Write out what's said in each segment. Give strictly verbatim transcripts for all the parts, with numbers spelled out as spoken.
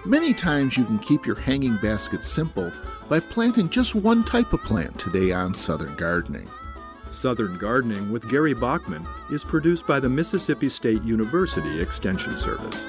Many times you can keep your hanging baskets simple by planting just one type of plant today on Southern Gardening. Southern Gardening with Gary Bachman is produced by the Mississippi State University Extension Service.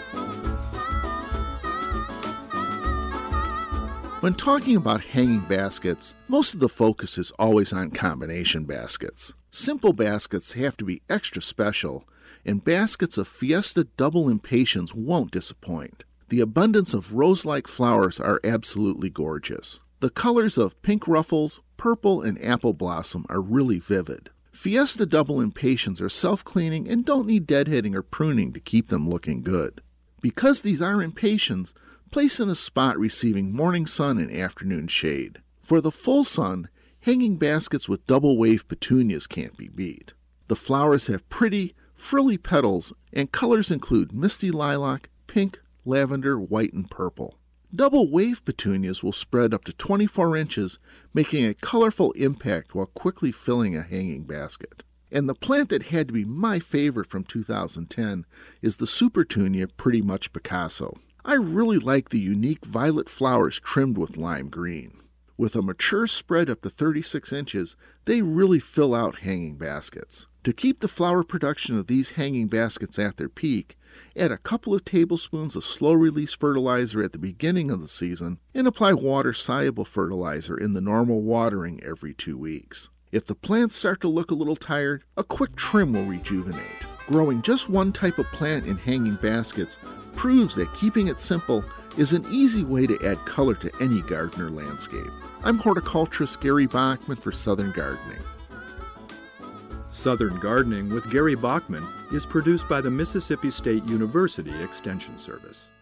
When talking about hanging baskets, most of the focus is always on combination baskets. Simple baskets have to be extra special, and baskets of Fiesta Double Impatiens won't disappoint. The abundance of rose-like flowers are absolutely gorgeous. The colors of pink ruffles, purple, and apple blossom are really vivid. Fiesta Double Impatiens are self-cleaning and don't need deadheading or pruning to keep them looking good. Because these are impatiens, place in a spot receiving morning sun and afternoon shade. For the full sun, hanging baskets with double-wave petunias can't be beat. The flowers have pretty, frilly petals, and colors include misty lilac, pink, lavender, white, and purple. Double-wave petunias will spread up to twenty-four inches, making a colorful impact while quickly filling a hanging basket. And the plant that had to be my favorite from two thousand ten is the Supertunia Pretty Much Picasso. I really like the unique violet flowers trimmed with lime green. With a mature spread up to thirty-six inches, they really fill out hanging baskets. To keep the flower production of these hanging baskets at their peak, add a couple of tablespoons of slow-release fertilizer at the beginning of the season and apply water-soluble fertilizer in the normal watering every two weeks. If the plants start to look a little tired, a quick trim will rejuvenate. Growing just one type of plant in hanging baskets proves that keeping it simple is an easy way to add color to any garden or landscape. I'm horticulturist Gary Bachman for Southern Gardening. Southern Gardening with Gary Bachman is produced by the Mississippi State University Extension Service.